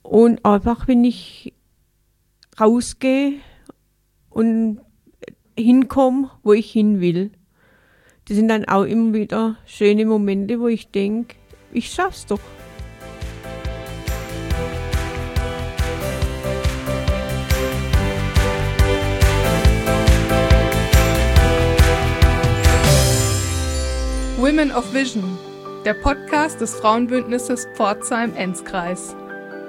Und einfach, wenn ich rausgehe und hinkomme, wo ich hin will. Das sind dann auch immer wieder schöne Momente, wo ich denke, ich schaff's doch. Women of Vision, der Podcast des Frauenbündnisses Pforzheim-Enzkreis.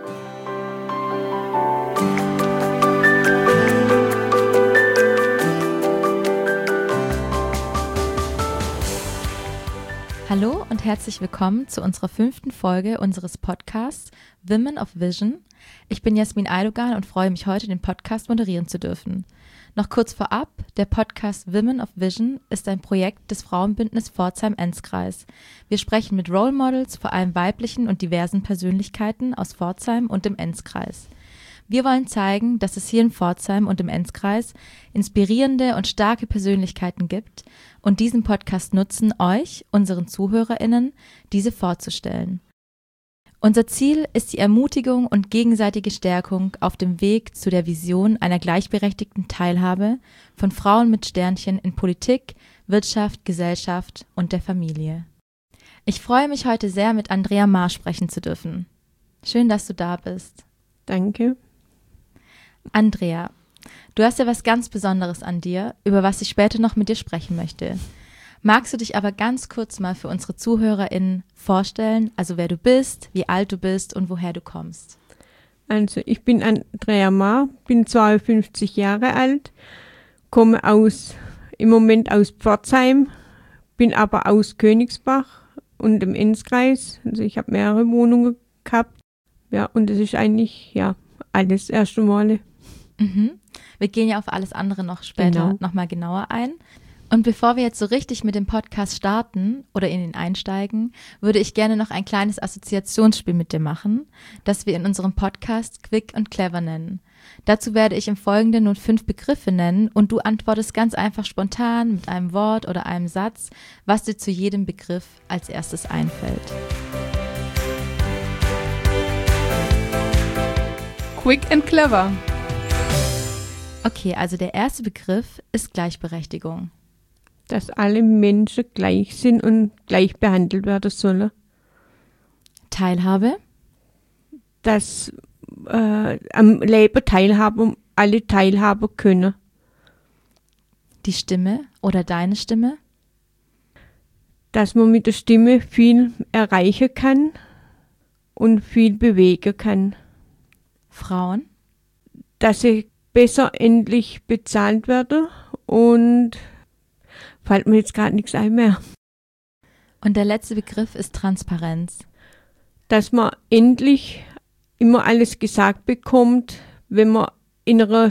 Hallo und herzlich willkommen zu unserer 5. Folge unseres Podcasts Women of Vision. Ich bin Jasmin Aydogan und freue mich heute, den Podcast moderieren zu dürfen. Noch kurz vorab, der Podcast Women of Vision ist ein Projekt des Frauenbündnisses Pforzheim-Enzkreis. Wir sprechen mit Role Models, vor allem weiblichen und diversen Persönlichkeiten aus Pforzheim und dem Enzkreis. Wir wollen zeigen, dass es hier in Pforzheim und im Enzkreis inspirierende und starke Persönlichkeiten gibt und diesen Podcast nutzen, euch, unseren ZuhörerInnen, diese vorzustellen. Unser Ziel ist die Ermutigung und gegenseitige Stärkung auf dem Weg zu der Vision einer gleichberechtigten Teilhabe von Frauen mit Sternchen in Politik, Wirtschaft, Gesellschaft und der Familie. Ich freue mich heute sehr, mit Andrea Maar sprechen zu dürfen. Schön, dass du da bist. Danke. Andrea, du hast ja was ganz Besonderes an dir, über was ich später noch mit dir sprechen möchte. Magst du dich aber ganz kurz mal für unsere ZuhörerInnen vorstellen, also wer du bist, wie alt du bist und woher du kommst? Also ich bin Andrea Maar, bin 52 Jahre alt, komme im Moment aus Pforzheim, bin aber aus Königsbach und im Enzkreis. Also ich habe mehrere Wohnungen gehabt. Ja, und das ist eigentlich alles erste Male. Mhm. Wir gehen ja auf alles andere noch später nochmal genauer ein. Und bevor wir jetzt so richtig mit dem Podcast starten oder in ihn einsteigen, würde ich gerne noch ein kleines Assoziationsspiel mit dir machen, das wir in unserem Podcast Quick und Clever nennen. Dazu werde ich im Folgenden nun 5 Begriffe nennen und du antwortest ganz einfach spontan mit einem Wort oder einem Satz, was dir zu jedem Begriff als erstes einfällt. Quick and Clever. Okay, also der erste Begriff ist Gleichberechtigung. Dass alle Menschen gleich sind und gleich behandelt werden sollen. Teilhabe. Dass am Leben teilhaben, alle teilhaben können. Die Stimme oder deine Stimme. Dass man mit der Stimme viel erreichen kann und viel bewegen kann. Frauen. Dass sie besser endlich bezahlt werden und fällt mir jetzt gerade nichts ein mehr. Und der letzte Begriff ist Transparenz. Dass man endlich immer alles gesagt bekommt, wenn man in einer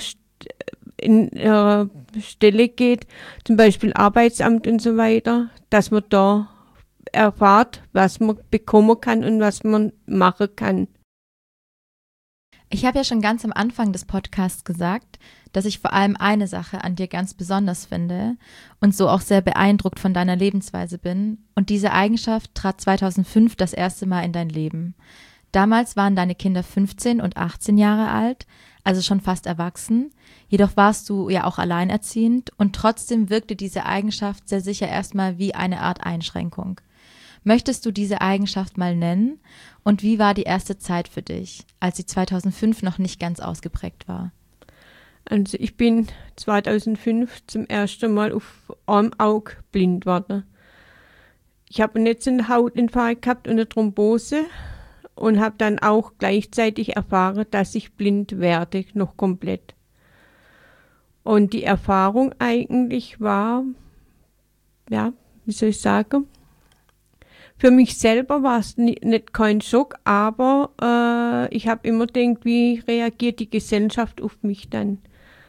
Stelle geht, zum Beispiel Arbeitsamt und so weiter, dass man da erfahrt, was man bekommen kann und was man machen kann. Ich habe ja schon ganz am Anfang des Podcasts gesagt, dass ich vor allem eine Sache an dir ganz besonders finde und so auch sehr beeindruckt von deiner Lebensweise bin. Und diese Eigenschaft trat 2005 das erste Mal in dein Leben. Damals waren deine Kinder 15 und 18 Jahre alt, also schon fast erwachsen. Jedoch warst du ja auch alleinerziehend und trotzdem wirkte diese Eigenschaft sehr sicher erstmal wie eine Art Einschränkung. Möchtest du diese Eigenschaft mal nennen? Und wie war die erste Zeit für dich, als sie 2005 noch nicht ganz ausgeprägt war? Also ich bin 2005 zum ersten Mal auf einem Auge blind geworden. Ich habe einen Netzhautinfarkt gehabt und eine Thrombose und habe dann auch gleichzeitig erfahren, dass ich blind werde, noch komplett. Und die Erfahrung eigentlich war, wie soll ich sagen, für mich selber war es nicht kein Schock, aber ich habe immer gedacht, wie reagiert die Gesellschaft auf mich dann?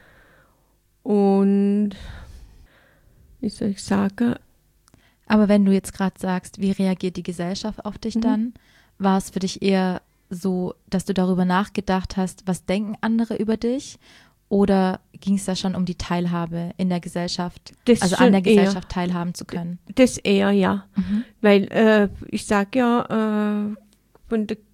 Und wie soll ich sagen? Aber wenn du jetzt gerade sagst, wie reagiert die Gesellschaft auf dich dann, war es für dich eher so, dass du darüber nachgedacht hast, was denken andere über dich? Oder ging es da schon um die Teilhabe in der Gesellschaft, also an der Gesellschaft teilhaben zu können? Das eher, ja. Weil ich sage ja, von der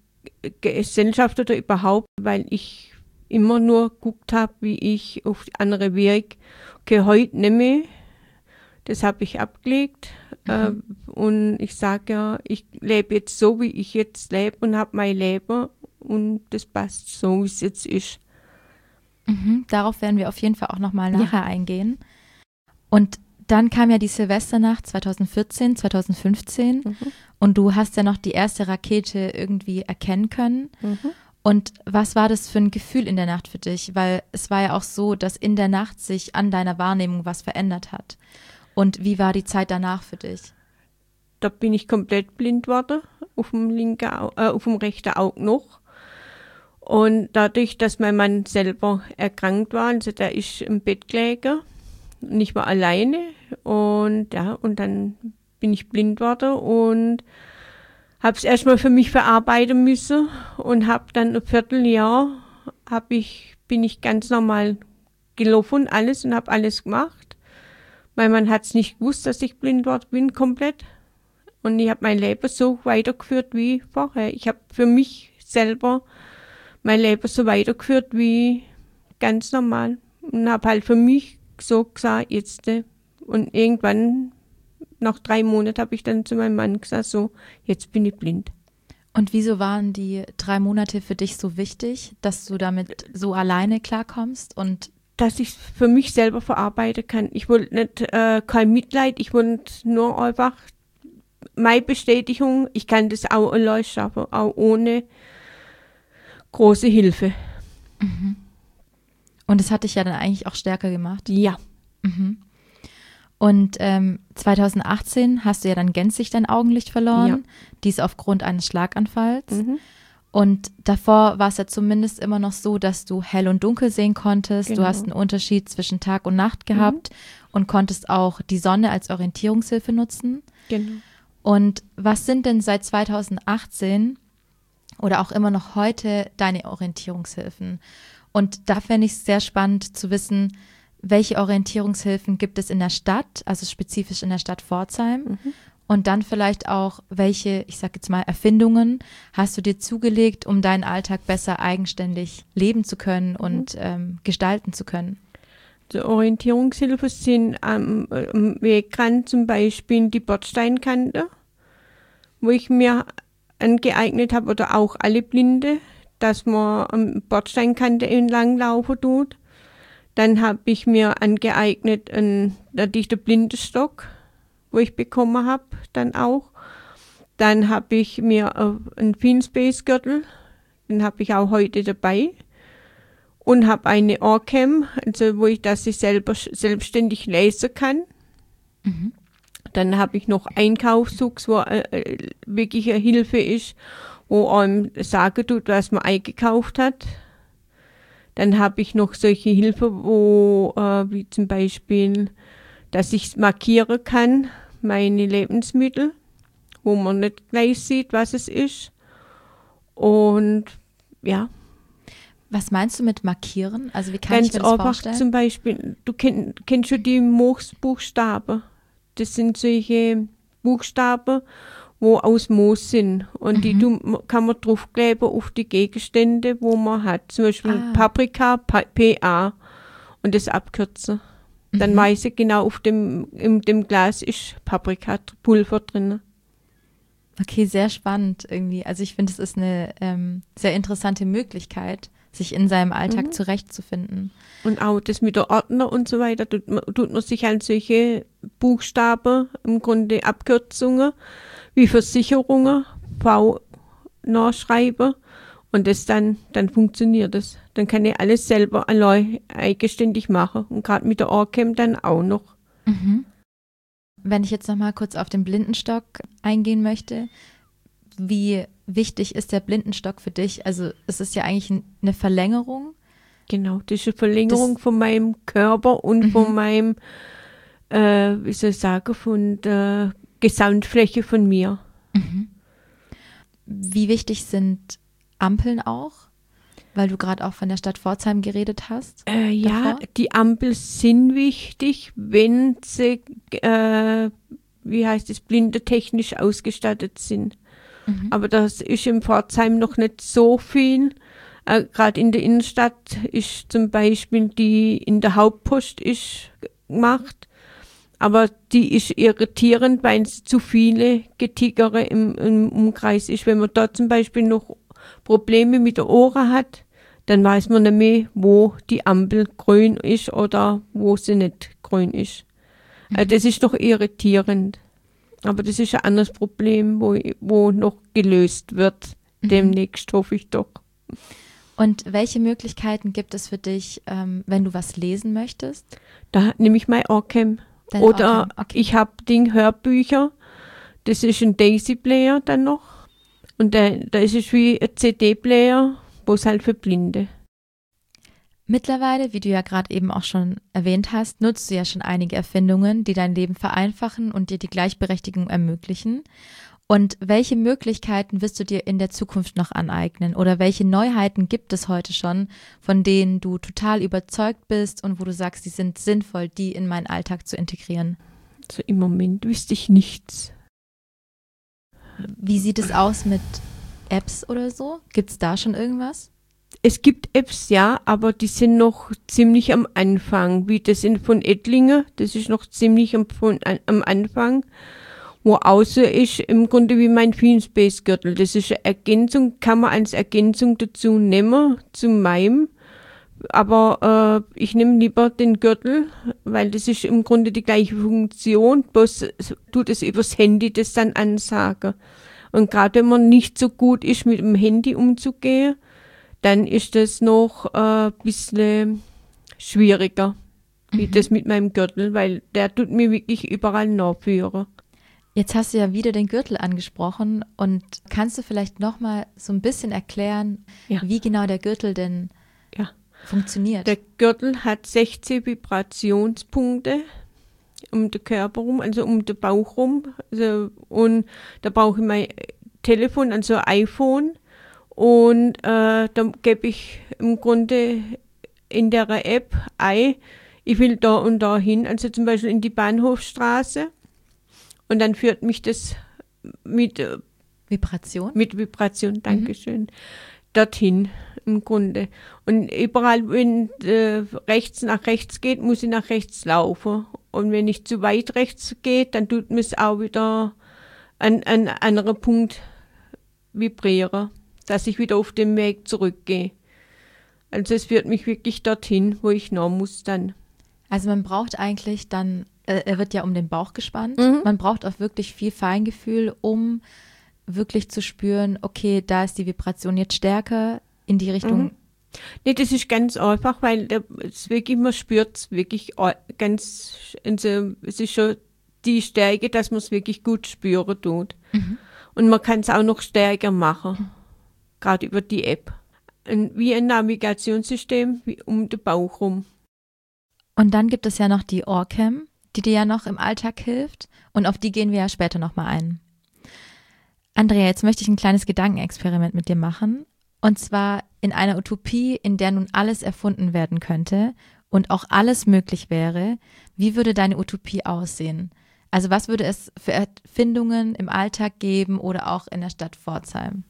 Gesellschaft oder überhaupt, weil ich immer nur geguckt habe, wie ich auf die andere Weg. Okay, heute nicht mehr. Das habe ich abgelegt. Und ich sage ja, ich lebe jetzt so, wie ich jetzt lebe und habe mein Leben. Und das passt so, wie es jetzt ist. Darauf werden wir auf jeden Fall auch nochmal nachher eingehen. Und dann kam ja die Silvesternacht 2014, 2015 und du hast ja noch die erste Rakete irgendwie erkennen können. Und was war das für ein Gefühl in der Nacht für dich? Weil es war ja auch so, dass in der Nacht sich an deiner Wahrnehmung was verändert hat. Und wie war die Zeit danach für dich? Da bin ich komplett blind geworden, auf dem rechten Auge noch. Und dadurch, dass mein Mann selber erkrankt war, also der ist im Bett gelegen und ich war alleine und dann bin ich blind geworden und habe es erstmal für mich verarbeiten müssen und habe dann ein Vierteljahr bin ich ganz normal gelaufen und alles und habe alles gemacht. Mein Mann hat es nicht gewusst, dass ich blind geworden bin komplett und ich habe mein Leben so weitergeführt wie vorher. Ich habe für mich selber mein Leben so weitergeführt wie ganz normal und habe halt für mich so gesagt, jetzt. Und irgendwann, nach 3 Monaten, habe ich dann zu meinem Mann gesagt, so, jetzt bin ich blind. Und wieso waren die 3 Monate für dich so wichtig, dass du damit so alleine klarkommst? Und dass ich es für mich selber verarbeiten kann. Ich wollte nicht kein Mitleid, ich wollte nur einfach meine Bestätigung, ich kann das auch allein schaffen, auch ohne große Hilfe. Und das hat dich ja dann eigentlich auch stärker gemacht. Ja. Und 2018 hast du ja dann gänzlich dein Augenlicht verloren, dies aufgrund eines Schlaganfalls. Und davor war es ja zumindest immer noch so, dass du hell und dunkel sehen konntest. Genau. Du hast einen Unterschied zwischen Tag und Nacht gehabt und konntest auch die Sonne als Orientierungshilfe nutzen. Genau. Und was sind denn seit 2018 oder auch immer noch heute deine Orientierungshilfen? Und da fände ich es sehr spannend zu wissen, welche Orientierungshilfen gibt es in der Stadt, also spezifisch in der Stadt Pforzheim? Und dann vielleicht auch, welche, ich sage jetzt mal, Erfindungen hast du dir zugelegt, um deinen Alltag besser eigenständig leben zu können und gestalten zu können? Die Orientierungshilfe sind am Wegrand zum Beispiel die Bordsteinkante, wo ich mir angeeignet habe, oder auch alle Blinde, dass man am Bordsteinkante entlang laufen tut. Dann habe ich mir angeeignet natürlich den Blindenstock, wo ich bekommen habe, dann auch. Dann habe ich mir einen Finspace-Gürtel, den habe ich auch heute dabei. Und habe eine Ohrcam, also dass ich selbstständig lesen kann. Dann habe ich noch Einkaufszugs, wo wirklich eine Hilfe ist, wo einem sagen tut, was man eingekauft hat. Dann habe ich noch solche Hilfe, wie zum Beispiel, dass ich markieren kann, meine Lebensmittel, wo man nicht gleich sieht, was es ist. Und ja. Was meinst du mit markieren? Also wie kann ich mir das einfach vorstellen? Zum Beispiel, du kennst schon die Moosbuchstaben. Das sind solche Buchstaben, wo aus Moos sind. Und die kann man draufkleben auf die Gegenstände, wo man hat. Zum Beispiel Paprika, PA und das abkürzen. Dann weiß ich genau, in dem Glas ist Paprikapulver drin. Okay, sehr spannend irgendwie. Also ich finde, es ist eine sehr interessante Möglichkeit, sich in seinem Alltag zurechtzufinden. Und auch das mit der Ordner und so weiter, tut man sich an solche Buchstaben, im Grunde Abkürzungen, wie Versicherungen, V nachschreiben und das dann funktioniert das. Dann kann ich alles selber allein eigenständig machen und gerade mit der Ohrcam dann auch noch. Wenn ich jetzt nochmal kurz auf den Blindenstock eingehen möchte, wie wichtig ist der Blindenstock für dich? Also es ist ja eigentlich eine Verlängerung. Genau, das ist eine Verlängerung von meinem Körper und von meinem, wie soll ich sagen, von der Gesamtfläche von mir. Wie wichtig sind Ampeln auch? Weil du gerade auch von der Stadt Pforzheim geredet hast. Ja, die Ampeln sind wichtig, wenn sie, blindertechnisch ausgestattet sind. Aber das ist in Pforzheim noch nicht so viel. Gerade in der Innenstadt ist zum Beispiel die in der Hauptpost ist gemacht. Aber die ist irritierend, weil es zu viele Getickere im Umkreis ist. Wenn man dort zum Beispiel noch Probleme mit der Ohren hat, dann weiß man nicht mehr, wo die Ampel grün ist oder wo sie nicht grün ist. Das ist doch irritierend. Aber das ist ein anderes Problem, wo noch gelöst wird. Demnächst hoffe ich doch. Und welche Möglichkeiten gibt es für dich, wenn du was lesen möchtest? Da nehme ich mein Orcam. Oder ich habe Hörbücher. Das ist ein Daisy-Player dann noch. Und da ist es wie ein CD-Player, wo es halt für Blinde. Mittlerweile, wie du ja gerade eben auch schon erwähnt hast, nutzt du ja schon einige Erfindungen, die dein Leben vereinfachen und dir die Gleichberechtigung ermöglichen. Und welche Möglichkeiten wirst du dir in der Zukunft noch aneignen? Oder welche Neuheiten gibt es heute schon, von denen du total überzeugt bist und wo du sagst, die sind sinnvoll, die in meinen Alltag zu integrieren? Also im Moment wüsste ich nichts. Wie sieht es aus mit Apps oder so? Gibt es da schon irgendwas? Es gibt Apps, ja, aber die sind noch ziemlich am Anfang, wie das von Ettlinger, das ist noch ziemlich am Anfang, wo außer ist im Grunde wie mein Finspace-Gürtel. Das ist eine Ergänzung, kann man als Ergänzung dazu nehmen, zu meinem, aber ich nehme lieber den Gürtel, weil das ist im Grunde die gleiche Funktion, bloß tut es übers Handy das dann ansagen. Und gerade wenn man nicht so gut ist, mit dem Handy umzugehen, dann ist das noch ein bisschen schwieriger, wie das mit meinem Gürtel, weil der tut mir wirklich überall nachführen. Jetzt hast du ja wieder den Gürtel angesprochen und kannst du vielleicht nochmal so ein bisschen erklären, wie genau der Gürtel denn funktioniert? Der Gürtel hat 16 Vibrationspunkte um den Körper rum, also um den Bauch rum. Also, und da brauche ich mein Telefon, also ein iPhone. Und dann gebe ich im Grunde in der App ein, ich will da und da hin, also zum Beispiel in die Bahnhofstraße. Und dann führt mich das mit Vibration, Dankeschön, dorthin im Grunde. Und überall, wenn rechts nach rechts geht, muss ich nach rechts laufen. Und wenn ich zu weit rechts geht, dann tut mir es auch wieder an einen anderen Punkt vibrieren, dass ich wieder auf den Weg zurückgehe. Also es führt mich wirklich dorthin, wo ich noch muss dann. Also man braucht eigentlich dann, er wird ja um den Bauch gespannt, man braucht auch wirklich viel Feingefühl, um wirklich zu spüren, okay, da ist die Vibration jetzt stärker in die Richtung. Nee, das ist ganz einfach, weil es wirklich, man spürt es wirklich ganz, also es ist schon die Stärke, dass man es wirklich gut spüren tut. Und man kann es auch noch stärker machen, gerade über die App. Wie ein Navigationssystem wie um den Bauch rum. Und dann gibt es ja noch die Orcam, die dir ja noch im Alltag hilft. Und auf die gehen wir ja später nochmal ein. Andrea, jetzt möchte ich ein kleines Gedankenexperiment mit dir machen. Und zwar in einer Utopie, in der nun alles erfunden werden könnte und auch alles möglich wäre. Wie würde deine Utopie aussehen? Also was würde es für Erfindungen im Alltag geben oder auch in der Stadt Pforzheim?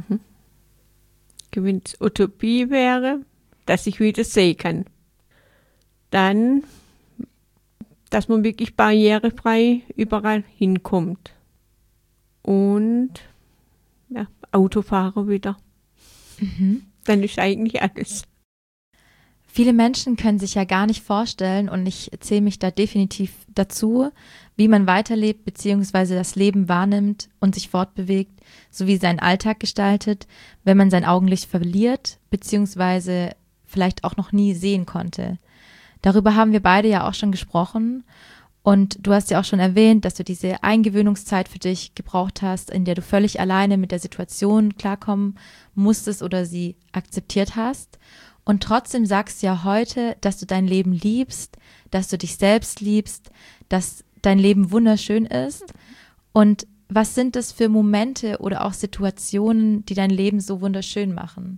Wenn es Utopie wäre, dass ich wieder sehen kann. Dann, dass man wirklich barrierefrei überall hinkommt. Und Autofahrer wieder. Dann ist eigentlich alles. Viele Menschen können sich ja gar nicht vorstellen, und ich zähle mich da definitiv dazu, wie man weiterlebt bzw. das Leben wahrnimmt und sich fortbewegt, sowie seinen Alltag gestaltet, wenn man sein Augenlicht verliert bzw. vielleicht auch noch nie sehen konnte. Darüber haben wir beide ja auch schon gesprochen, und du hast ja auch schon erwähnt, dass du diese Eingewöhnungszeit für dich gebraucht hast, in der du völlig alleine mit der Situation klarkommen musstest oder sie akzeptiert hast. Und trotzdem sagst du ja heute, dass du dein Leben liebst, dass du dich selbst liebst, dass dein Leben wunderschön ist. Und was sind das für Momente oder auch Situationen, die dein Leben so wunderschön machen?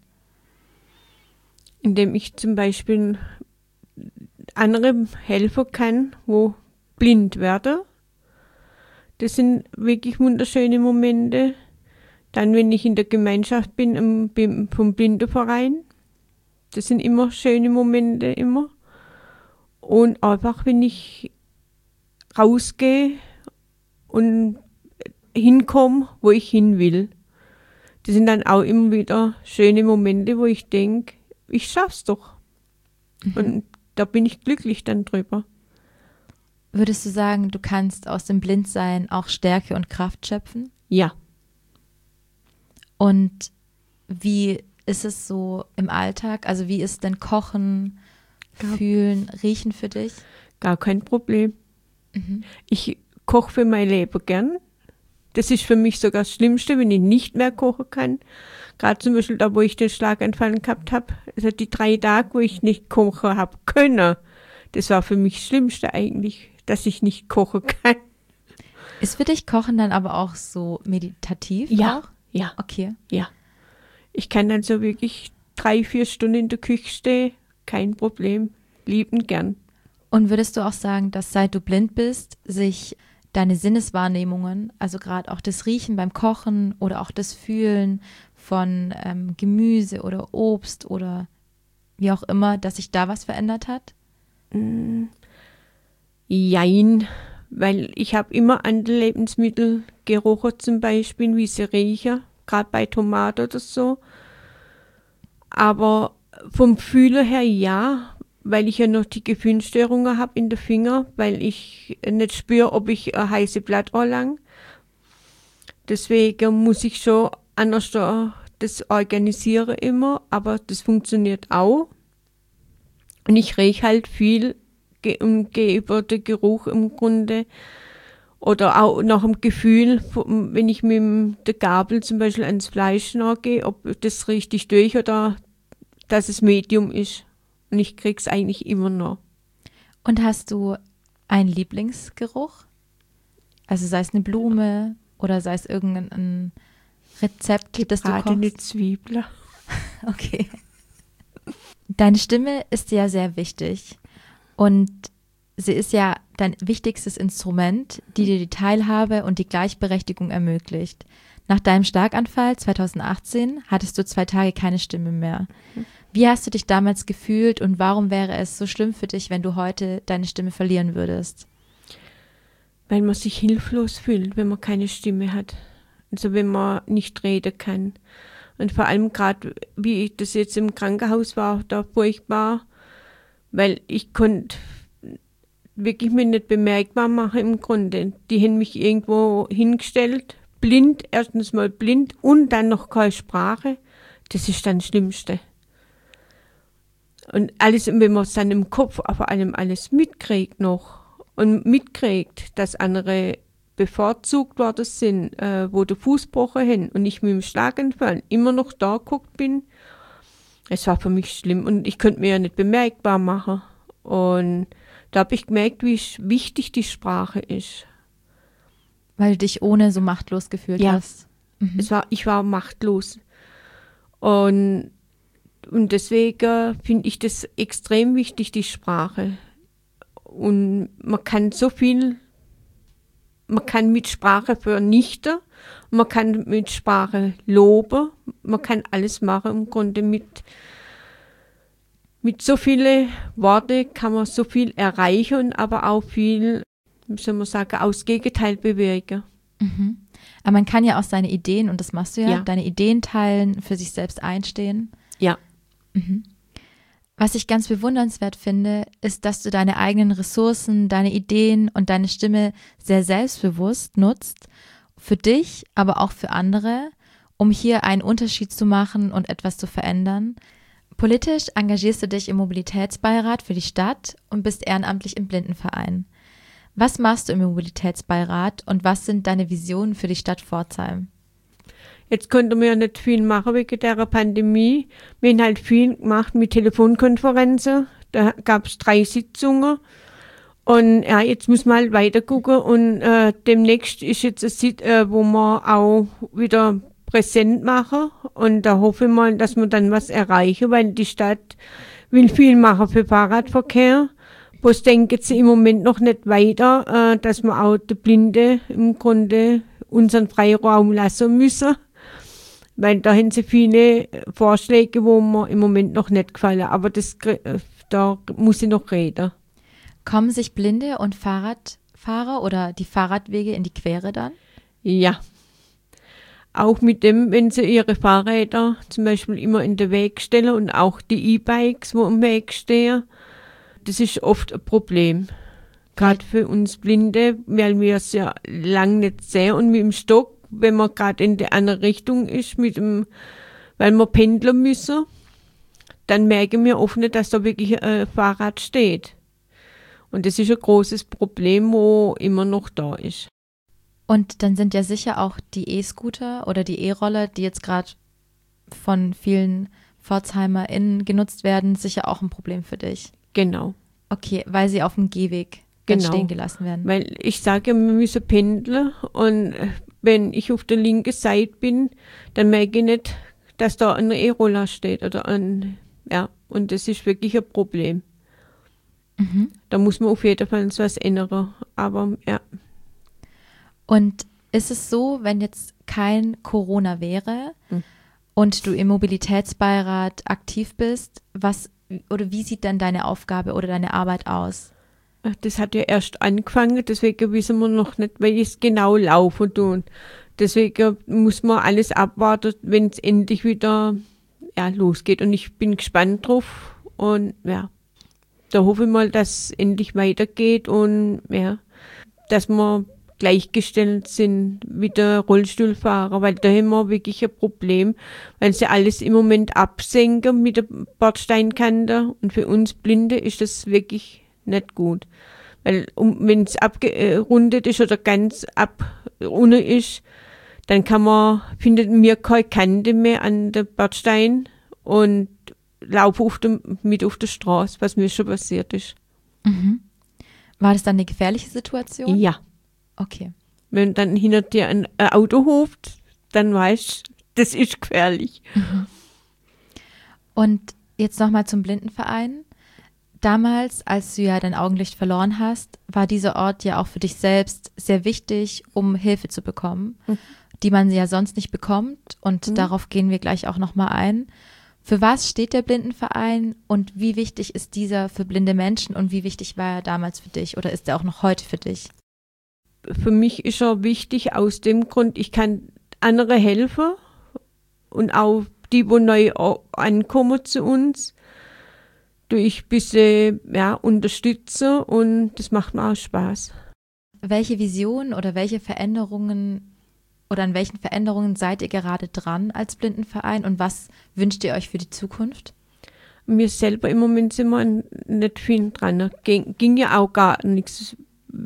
Indem ich zum Beispiel anderen helfen kann, wo blind werden. Das sind wirklich wunderschöne Momente. Dann, wenn ich in der Gemeinschaft bin, vom Blindenverein. Das sind immer schöne Momente, immer. Und einfach, wenn ich rausgehe und hinkomme, wo ich hin will. Das sind dann auch immer wieder schöne Momente, wo ich denke, ich schaff's doch. Und da bin ich glücklich dann drüber. Würdest du sagen, du kannst aus dem Blindsein auch Stärke und Kraft schöpfen? Ja. Und wie ist es so im Alltag? Also wie ist denn Kochen, Fühlen, Riechen für dich? Gar kein Problem. Ich koche für mein Leben gern. Das ist für mich sogar das Schlimmste, wenn ich nicht mehr kochen kann. Gerade zum Beispiel da, wo ich den Schlaganfall gehabt habe. Also die 3 Tage, wo ich nicht kochen habe können. Das war für mich das Schlimmste eigentlich, dass ich nicht kochen kann. Ist für dich Kochen dann aber auch so meditativ? Ja, auch? ja. Okay. Ja. Ich kann dann so wirklich 3-4 Stunden in der Küche stehen. Kein Problem. Liebend gern. Und würdest du auch sagen, dass seit du blind bist, sich deine Sinneswahrnehmungen, also gerade auch das Riechen beim Kochen oder auch das Fühlen von Gemüse oder Obst oder wie auch immer, dass sich da was verändert hat? Jein, weil ich habe immer andere Lebensmittel gerochen, zum Beispiel, wie sie riechen, gerade bei Tomaten oder so. Aber vom Fühlen her ja, weil ich ja noch die Gefühlsstörungen habe in den Finger, weil ich nicht spüre, ob ich ein heißes Blatt anlange. Deswegen muss ich schon anders das organisieren immer, aber das funktioniert auch. Und ich rieche halt viel und gehe über den Geruch im Grunde oder auch nach dem Gefühl, wenn ich mit der Gabel zum Beispiel ans Fleisch nachgehe, ob das richtig durch oder dass es Medium ist. Und ich krieg's eigentlich immer noch. Und hast du einen Lieblingsgeruch? Also sei es eine Blume oder sei es irgendein Rezept, das du kochst? Gebratene Zwiebeln. Okay. Deine Stimme ist ja sehr wichtig und sie ist ja dein wichtigstes Instrument, die dir die Teilhabe und die Gleichberechtigung ermöglicht. Nach deinem Schlaganfall 2018 hattest du 2 Tage keine Stimme mehr. Wie hast du dich damals gefühlt und warum wäre es so schlimm für dich, wenn du heute deine Stimme verlieren würdest? Weil man sich hilflos fühlt, wenn man keine Stimme hat. Also wenn man nicht reden kann. Und vor allem gerade, wie ich das jetzt im Krankenhaus war, da furchtbar, weil ich konnte wirklich mir nicht bemerkbar machen im Grunde. Die haben mich irgendwo hingestellt, blind, erstens mal blind und dann noch keine Sprache. Das ist dann das Schlimmste. Und alles, wenn man es dann im Kopf vor allem alles mitkriegt noch und mitkriegt, dass andere bevorzugt worden sind, wo der Fuß gebrochen haben und ich mit dem Schlaganfall immer noch da geguckt bin, es war für mich schlimm und ich konnte mir ja nicht bemerkbar machen. Und da habe ich gemerkt, wie wichtig die Sprache ist. Weil du dich ohne so machtlos gefühlt hast. Mhm. Ich war machtlos. Und deswegen finde ich das extrem wichtig, die Sprache. Und man kann so viel, man kann mit Sprache vernichten, man kann mit Sprache loben, man kann alles machen im Grunde mit so vielen Worten kann man so viel erreichen, aber auch viel, wie soll man sagen, aus Gegenteil bewirken. Mhm. Aber man kann ja auch seine Ideen, und das machst du ja, deine Ideen teilen, für sich selbst einstehen. Ja. Mhm. Was ich ganz bewundernswert finde, ist, dass du deine eigenen Ressourcen, deine Ideen und deine Stimme sehr selbstbewusst nutzt, für dich, aber auch für andere, um hier einen Unterschied zu machen und etwas zu verändern. Politisch engagierst du dich im Mobilitätsbeirat für die Stadt und bist ehrenamtlich im Blindenverein. Was machst du im Mobilitätsbeirat und was sind deine Visionen für die Stadt Pforzheim? Jetzt konnten wir ja nicht viel machen wegen der Pandemie. Wir haben halt viel gemacht mit Telefonkonferenzen. Da gab es 3 Sitzungen. Und ja, jetzt muss man halt weiter gucken. Und demnächst ist jetzt ein wo wir auch wieder präsent machen. Und da hoffe ich mal, dass wir dann was erreichen, weil die Stadt will viel machen für Fahrradverkehr. Bloß denken sie im Moment noch nicht weiter, dass wir auch die Blinde im Grunde unseren Freiraum lassen müssen. Weil da haben sie viele Vorschläge, wo mir im Moment noch nicht gefallen. Aber da muss ich noch reden. Kommen sich Blinde und Fahrradfahrer oder die Fahrradwege in die Quere dann? Ja. Auch mit dem, wenn sie ihre Fahrräder zum Beispiel immer in den Weg stellen und auch die E-Bikes, wo im Weg stehen, das ist oft ein Problem. Gerade für uns Blinde, weil wir es ja lang nicht sehen und mit dem Stock, wenn man gerade in die andere Richtung ist, weil wir pendeln müssen, dann merken wir oft nicht, dass da wirklich ein Fahrrad steht. Und das ist ein großes Problem, wo immer noch da ist. Und dann sind ja sicher auch die E-Scooter oder die E-Roller, die jetzt gerade von vielen PforzheimerInnen genutzt werden, sicher auch ein Problem für dich. Genau. Okay, weil sie auf dem Gehweg stehen gelassen werden. Weil ich sage, wir müssen pendeln und wenn ich auf der linken Seite bin, dann merke ich nicht, dass da ein E-Roller steht und das ist wirklich ein Problem. Mhm. Da muss man auf jeden Fall was ändern, aber ja. Und ist es so, wenn jetzt kein Corona wäre und du im Mobilitätsbeirat aktiv bist, wie sieht dann deine Aufgabe oder deine Arbeit aus? Das hat ja erst angefangen, deswegen wissen wir noch nicht, wie es genau laufen tun. Deswegen muss man alles abwarten, wenn es endlich wieder losgeht. Und ich bin gespannt drauf. Und ja, da hoffe ich mal, dass es endlich weitergeht und ja, dass wir gleichgestellt sind mit der Rollstuhlfahrer, weil da haben wir wirklich ein Problem, weil sie alles im Moment absenken mit der Bordsteinkante und für uns Blinde ist das wirklich nicht gut. Weil wenn es abgerundet ist oder ganz unten ist, dann findet mir keine Kante mehr an der Bordstein und laufe mit auf der Straße, was mir schon passiert ist. Mhm. War das dann eine gefährliche Situation? Ja. Okay. Wenn dann hinter dir ein Auto hupt, dann weißt du, das ist gefährlich. Mhm. Und jetzt nochmal zum Blindenverein. Damals, als du ja dein Augenlicht verloren hast, war dieser Ort ja auch für dich selbst sehr wichtig, um Hilfe zu bekommen, die man ja sonst nicht bekommt. Und darauf gehen wir gleich auch nochmal ein. Für was steht der Blindenverein und wie wichtig ist dieser für blinde Menschen und wie wichtig war er damals für dich oder ist er auch noch heute für dich? Für mich ist er wichtig aus dem Grund, ich kann andere helfen und auch die, wo neu ankommen zu uns, durch ein bisschen unterstützen und das macht mir auch Spaß. Welche Vision oder welche Veränderungen oder an welchen Veränderungen seid ihr gerade dran als Blindenverein und was wünscht ihr euch für die Zukunft? Wir selber im Moment sind wir nicht viel dran. Ging ja auch gar nichts.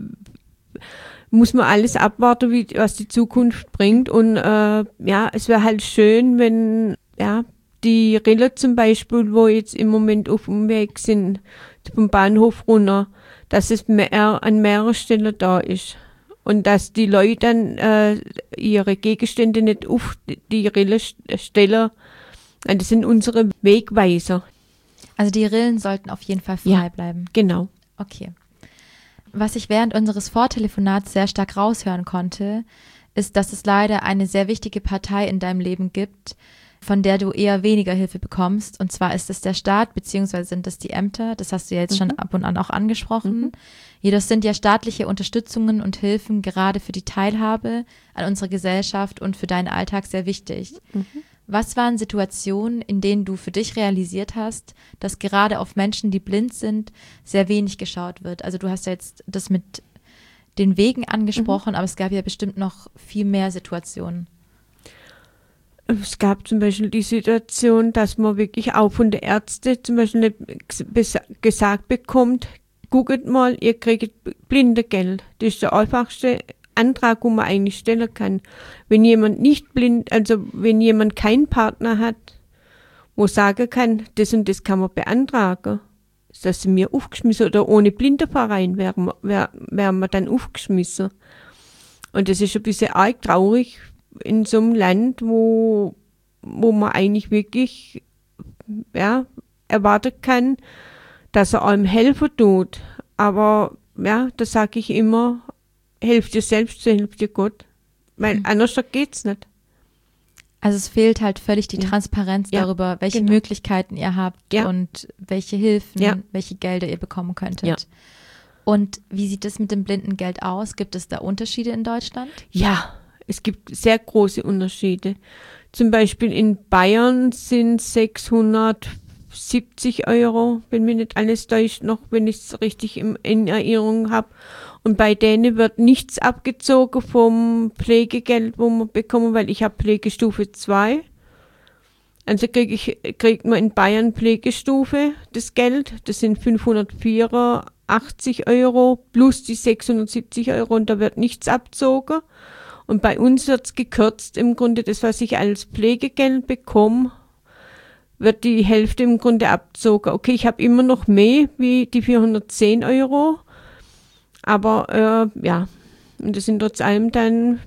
Muss man alles abwarten, was die Zukunft bringt. Und es wäre halt schön, wenn die Rillen zum Beispiel, wo jetzt im Moment auf dem Weg sind, vom Bahnhof runter, dass es an mehreren Stellen da ist. Und dass die Leute dann ihre Gegenstände nicht auf die Rille stellen. Das sind unsere Wegweiser. Also die Rillen sollten auf jeden Fall frei bleiben. Genau. Okay. Was ich während unseres Vortelefonats sehr stark raushören konnte, ist, dass es leider eine sehr wichtige Partei in deinem Leben gibt, von der du eher weniger Hilfe bekommst. Und zwar ist es der Staat, beziehungsweise sind es die Ämter. Das hast du ja jetzt schon ab und an auch angesprochen. Jedoch sind ja staatliche Unterstützungen und Hilfen gerade für die Teilhabe an unserer Gesellschaft und für deinen Alltag sehr wichtig. Was waren Situationen, in denen du für dich realisiert hast, dass gerade auf Menschen, die blind sind, sehr wenig geschaut wird? Also du hast ja jetzt das mit den Wegen angesprochen, aber es gab ja bestimmt noch viel mehr Situationen. Es gab zum Beispiel die Situation, dass man wirklich auch von der Ärzte zum Beispiel nicht gesagt bekommt, guckt mal, ihr kriegt Blindengeld. Das ist der einfachste Antrag, wo man eigentlich stellen kann. Wenn jemand nicht blind, also wenn jemand keinen Partner hat, wo sagen kann, das und das kann man beantragen, dass sie mir aufgeschmissen oder ohne Blindenverein wären wir dann aufgeschmissen. Und das ist ein bisschen arg traurig in so einem Land, wo man eigentlich wirklich erwarten kann, dass er einem helfen tut. Aber da sage ich immer, helft dir selbst, so hilft dir Gott. Weil anders geht's nicht. Also es fehlt halt völlig die Transparenz Ja, darüber, welche genau. Möglichkeiten ihr habt Ja. und welche Hilfen, Ja. welche Gelder ihr bekommen könntet. Ja. Und wie sieht es mit dem Blindengeld aus? Gibt es da Unterschiede in Deutschland? Ja, es gibt sehr große Unterschiede. Zum Beispiel in Bayern sind 670 €, wenn mich nicht alles täuscht, noch, wenn ich es richtig in Erinnerung habe. Und bei denen wird nichts abgezogen vom Pflegegeld, wo man bekommen, weil ich habe Pflegestufe 2. Also kriegt man in Bayern Pflegestufe das Geld. Das sind 584 € plus die 670 € und da wird nichts abzogen. Und bei uns wird es gekürzt. Im Grunde das, was ich als Pflegegeld bekomme, wird die Hälfte im Grunde abzogen. Okay, ich habe immer noch mehr wie die 410 €, aber ja, und das sind trotz allem dann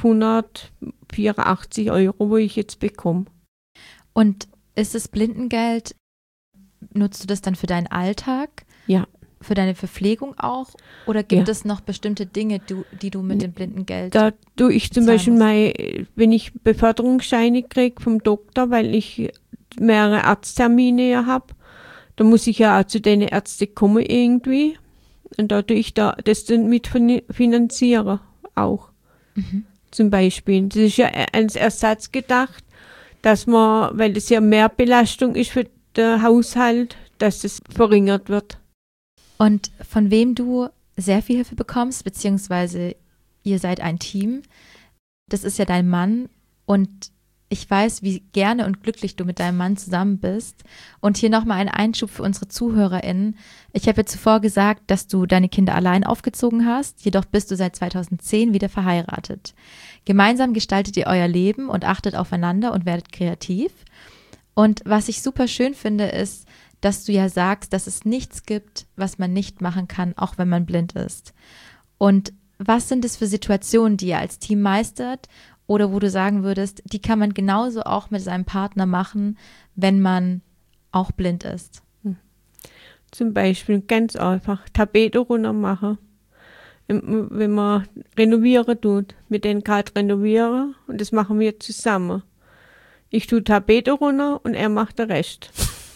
584 €, wo ich jetzt bekomme. Und ist das Blindengeld, nutzt du das dann für deinen Alltag? Ja. Für deine Verpflegung auch? Oder gibt Ja. es noch bestimmte Dinge, die du mit dem Blindengeld... Da tue ich zum bezahlen Beispiel wenn ich Beförderungsscheine kriege vom Doktor, weil ich mehrere Arzttermine ja habe, da muss ich ja auch zu den Ärzten kommen irgendwie. Und da tue ich das dann mit finanzieren auch. Zum Beispiel. Das ist ja als Ersatz gedacht, dass man, weil das ja mehr Belastung ist für den Haushalt, dass es verringert wird. Und von wem du sehr viel Hilfe bekommst, beziehungsweise ihr seid ein Team, das ist ja dein Mann und ich weiß, wie gerne und glücklich du mit deinem Mann zusammen bist. Und hier nochmal ein Einschub für unsere ZuhörerInnen. Ich habe ja zuvor gesagt, dass du deine Kinder allein aufgezogen hast, jedoch bist du seit 2010 wieder verheiratet. Gemeinsam gestaltet ihr euer Leben und achtet aufeinander und werdet kreativ. Und was ich super schön finde, ist, dass du ja sagst, dass es nichts gibt, was man nicht machen kann, auch wenn man blind ist. Und was sind es für Situationen, die ihr als Team meistert oder wo du sagen würdest, die kann man genauso auch mit seinem Partner machen, wenn man auch blind ist? Zum Beispiel ganz einfach Tapete runter machen. Wenn man renovieren tut, mit denen gerade renovieren und das machen wir zusammen. Ich tue Tapete runter und er macht den Rest.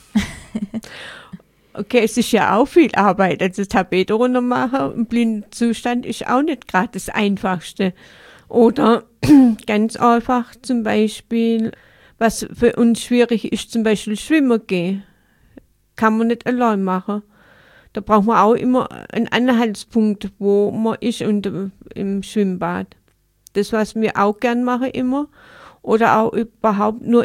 Okay, es ist ja auch viel Arbeit. Also Tapete runter machen im blinden Zustand ist auch nicht gerade das Einfachste. Oder ganz einfach zum Beispiel, was für uns schwierig ist, zum Beispiel schwimmen gehen. Kann man nicht allein machen. Da braucht man auch immer einen Anhaltspunkt, wo man ist im Schwimmbad. Das, was wir auch gern machen immer. Oder auch überhaupt nur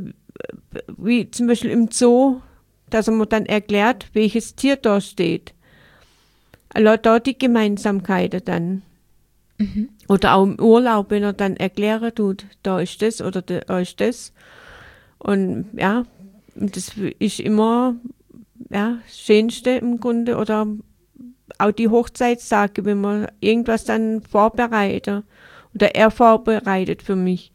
wie zum Beispiel im Zoo, dass man dann erklärt, welches Tier da steht. Also da die Gemeinsamkeiten dann. Oder auch im Urlaub, wenn er dann erklären tut, da ist das oder da ist das. Und ja, das ist immer das Schönste im Grunde. Oder auch die Hochzeitstage, wenn man irgendwas dann vorbereitet. Oder er vorbereitet für mich.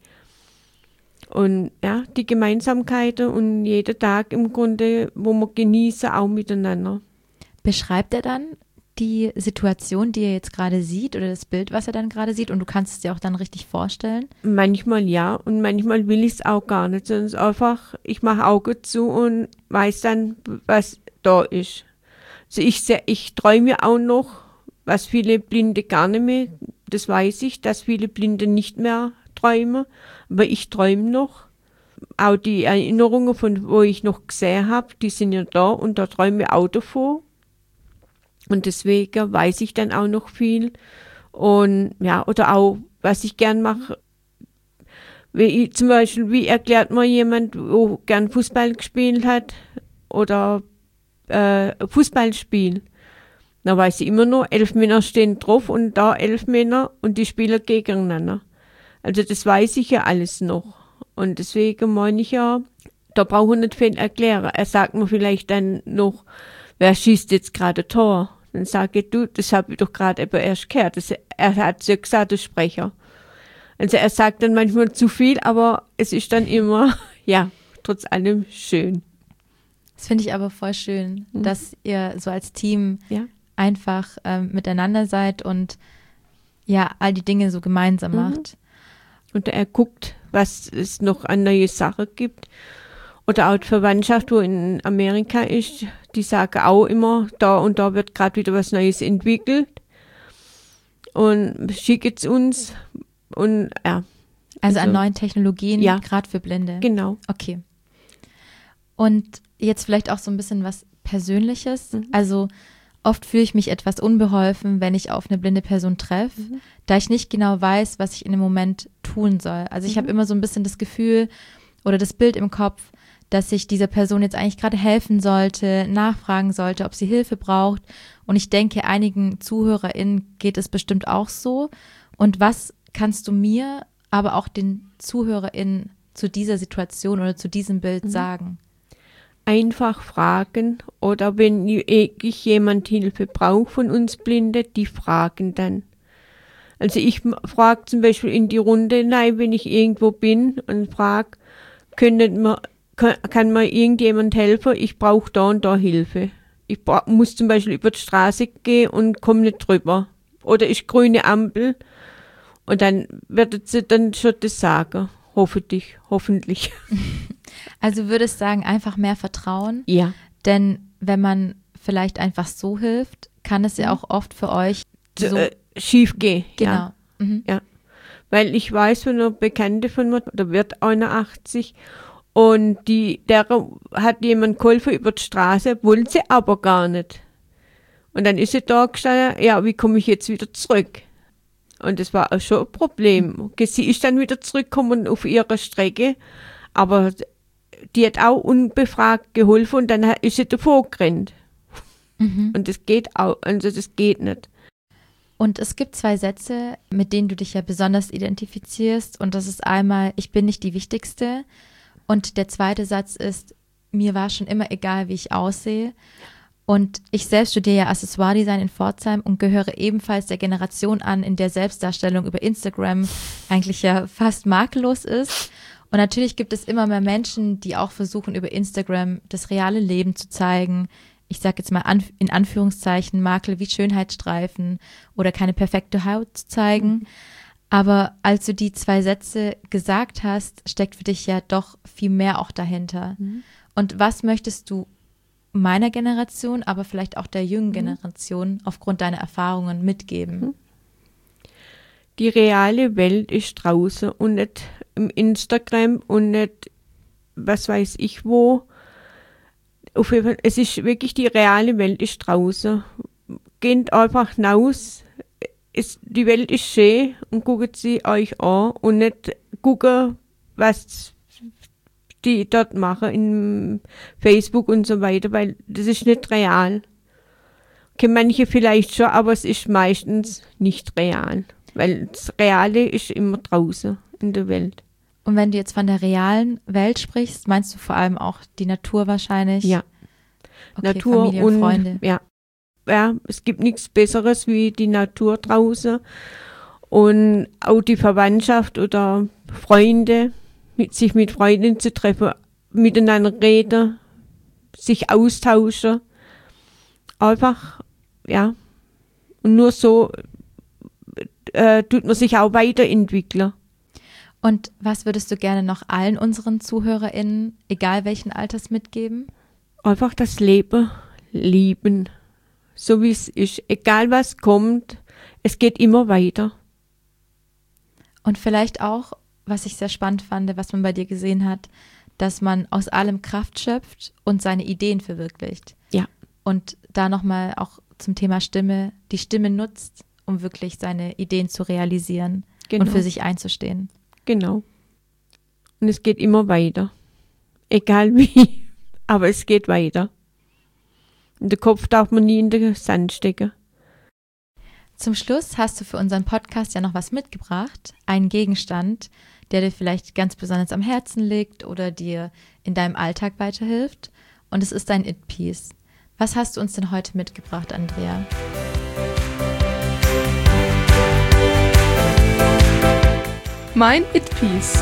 Und ja, die Gemeinsamkeiten und jeden Tag im Grunde, wo wir genießen, auch miteinander. Beschreibt er dann die Situation, die er jetzt gerade sieht oder das Bild, was er dann gerade sieht und du kannst es dir auch dann richtig vorstellen? Manchmal ja und manchmal will ich es auch gar nicht, sondern es ist einfach, ich mache Augen zu und weiß dann, was da ist. Also ich träume auch noch, was viele Blinde gar nicht mehr, das weiß ich, dass viele Blinde nicht mehr träumen, aber ich träume noch. Auch die Erinnerungen, von wo ich noch gesehen habe, die sind ja da und da träume ich auch davor. Und deswegen weiß ich dann auch noch viel. Und ja, oder auch, was ich gern mache, zum Beispiel, wie erklärt man jemand, wo gern Fußball gespielt hat oder Fußballspiel. Da weiß ich immer nur, 11 Männer stehen drauf und da 11 Männer und die spielen gegeneinander. Also das weiß ich ja alles noch. Und deswegen meine ich ja, da brauche ich nicht viel erklären. Er sagt mir vielleicht dann noch, wer schießt jetzt gerade Tor? Dann sage ich, du, das habe ich doch gerade eben erst gehört. Er hat es ja gesagt, der Sprecher. Also er sagt dann manchmal zu viel, aber es ist dann immer, ja, trotz allem schön. Das finde ich aber voll schön, dass ihr so als Team einfach miteinander seid und ja, all die Dinge so gemeinsam macht. Und er guckt, was es noch an neue Sachen gibt. Oder auch die Verwandtschaft, wo in Amerika ist, die sagen auch immer, da und da wird gerade wieder was Neues entwickelt. Und schicken es uns. Und ja. Also an neuen Technologien, ja. gerade für Blinde. Genau. Okay. Und jetzt vielleicht auch so ein bisschen was Persönliches. Also oft fühle ich mich etwas unbeholfen, wenn ich auf eine blinde Person treffe, da ich nicht genau weiß, was ich in dem Moment tun soll. Also ich habe immer so ein bisschen das Gefühl oder das Bild im Kopf, dass ich dieser Person jetzt eigentlich gerade helfen sollte, nachfragen sollte, ob sie Hilfe braucht. Und ich denke, einigen ZuhörerInnen geht es bestimmt auch so. Und was kannst du mir, aber auch den ZuhörerInnen zu dieser Situation oder zu diesem Bild sagen? Einfach fragen oder wenn wirklich jemand Hilfe braucht von uns Blinde, die fragen dann. Also ich frage zum Beispiel in die Runde hinein, wenn ich irgendwo bin und frage, kann mir irgendjemand helfen? Ich brauche da und da Hilfe. Ich muss zum Beispiel über die Straße gehen und komme nicht drüber. Oder ist grüne Ampel und dann wird sie dann schon das sagen. Hoffentlich. Also würdest du sagen, einfach mehr Vertrauen? Ja. Denn wenn man vielleicht einfach so hilft, kann es ja auch oft für euch so schief gehen. Genau. Ja. Mhm. Ja. Weil ich weiß von einer Bekannte von mir, da wird 81 und der hat jemand geholfen über die Straße, wollte sie aber gar nicht. Und dann ist sie da gestanden, ja, wie komme ich jetzt wieder zurück? Und das war auch schon ein Problem. Sie ist dann wieder zurückgekommen auf ihre Strecke, aber die hat auch unbefragt geholfen und dann ist sie davor gerannt. Und das geht auch, also das geht nicht. Und es gibt 2 Sätze, mit denen du dich ja besonders identifizierst. Und das ist einmal, ich bin nicht die Wichtigste. Und der zweite Satz ist, mir war schon immer egal, wie ich aussehe. Und ich selbst studiere ja Accessoire-Design in Pforzheim und gehöre ebenfalls der Generation an, in der Selbstdarstellung über Instagram eigentlich ja fast makellos ist. Und natürlich gibt es immer mehr Menschen, die auch versuchen, über Instagram das reale Leben zu zeigen. Ich sage jetzt mal in Anführungszeichen Makel wie Schönheitsstreifen oder keine perfekte Haut zu zeigen. Aber als du die 2 Sätze gesagt hast, steckt für dich ja doch viel mehr auch dahinter. Und was möchtest du meiner Generation, aber vielleicht auch der jungen Generation aufgrund deiner Erfahrungen mitgeben? Die reale Welt ist draußen und nicht im Instagram und nicht was weiß ich wo. Auf jeden Fall, es ist wirklich die reale Welt ist draußen. Geht einfach hinaus. Die Welt ist schön und guckt sie euch an und nicht gucken, was die dort machen in Facebook und so weiter, weil das ist nicht real. Kennen manche vielleicht schon, aber es ist meistens nicht real, weil das Reale ist immer draußen in der Welt. Und wenn du jetzt von der realen Welt sprichst, meinst du vor allem auch die Natur wahrscheinlich? Ja. Okay, Natur Familie und Freunde. Ja, es gibt nichts Besseres wie die Natur draußen und auch die Verwandtschaft oder Freunde, sich mit Freunden zu treffen, miteinander reden, sich austauschen. Einfach, ja. Und nur so tut man sich auch weiterentwickeln. Und was würdest du gerne noch allen unseren ZuhörerInnen, egal welchen Alters, mitgeben? Einfach das Leben lieben, so wie es ist. Egal was kommt, es geht immer weiter. Und vielleicht auch, was ich sehr spannend fand, was man bei dir gesehen hat, dass man aus allem Kraft schöpft und seine Ideen verwirklicht. Ja. Und da nochmal auch zum Thema Stimme, die Stimme nutzt, um wirklich seine Ideen zu realisieren und für sich einzustehen. Genau. Und es geht immer weiter. Egal wie, aber es geht weiter. Und den Kopf darf man nie in den Sand stecken. Zum Schluss hast du für unseren Podcast ja noch was mitgebracht, einen Gegenstand, der dir vielleicht ganz besonders am Herzen liegt oder dir in deinem Alltag weiterhilft. Und es ist dein It-Piece. Was hast du uns denn heute mitgebracht, Andrea? Mein It-Piece.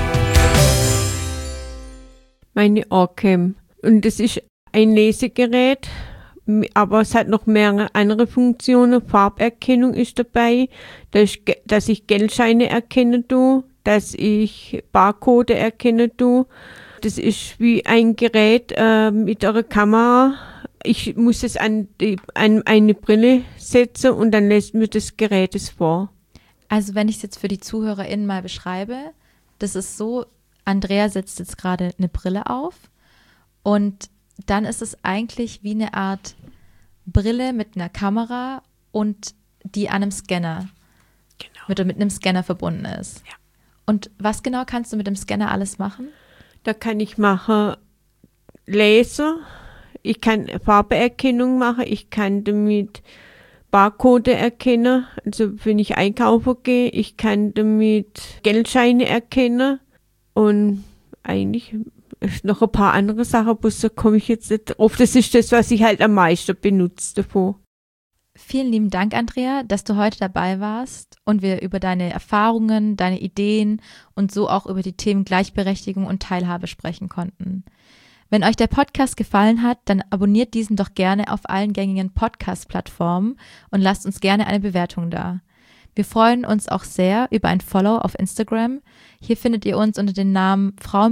Meine Orcam. Und das ist ein Lesegerät, aber es hat noch mehrere andere Funktionen. Farberkennung ist dabei, dass ich Geldscheine erkennen tue, dass ich Barcode erkennen tue. Das ist wie ein Gerät mit einer Kamera. Ich muss es an eine Brille setzen und dann lässt mir das Gerät es vor. Also wenn ich es jetzt für die ZuhörerInnen mal beschreibe, das ist so, Andrea setzt jetzt gerade eine Brille auf und dann ist es eigentlich wie eine Art Brille mit einer Kamera und die an einem Scanner, mit einem Scanner verbunden ist. Ja. Und was genau kannst du mit dem Scanner alles machen? Da kann ich machen Laser, ich kann Farbeerkennung machen, ich kann damit Barcode erkennen, also wenn ich einkaufen gehe, ich kann damit Geldscheine erkennen und eigentlich noch ein paar andere Sachen, bloß da komme ich jetzt nicht drauf. Das ist das, was ich halt am meisten benutze davon. Vielen lieben Dank, Andrea, dass du heute dabei warst und wir über deine Erfahrungen, deine Ideen und so auch über die Themen Gleichberechtigung und Teilhabe sprechen konnten. Wenn euch der Podcast gefallen hat, dann abonniert diesen doch gerne auf allen gängigen Podcast-Plattformen und lasst uns gerne eine Bewertung da. Wir freuen uns auch sehr über ein Follow auf Instagram. Hier findet ihr uns unter dem Namen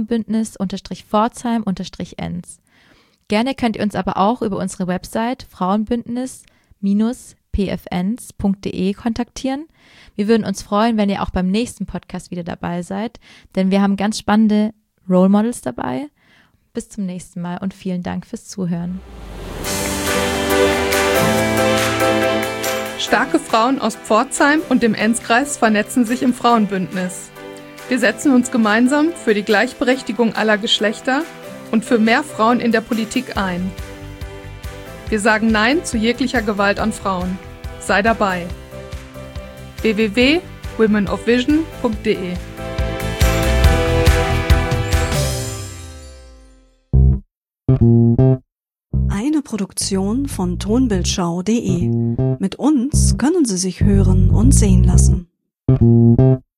Frauenbündnis-Pforzheim-Enns. Gerne könnt ihr uns aber auch über unsere Website frauenbündnis-pfns.de kontaktieren. Wir würden uns freuen, wenn ihr auch beim nächsten Podcast wieder dabei seid, denn wir haben ganz spannende Role Models dabei. Bis zum nächsten Mal und vielen Dank fürs Zuhören. Starke Frauen aus Pforzheim und dem Enzkreis vernetzen sich im Frauenbündnis. Wir setzen uns gemeinsam für die Gleichberechtigung aller Geschlechter und für mehr Frauen in der Politik ein. Wir sagen Nein zu jeglicher Gewalt an Frauen. Sei dabei. www.womenofvision.de Eine Produktion von tonbildschau.de. Mit uns können Sie sich hören und sehen lassen.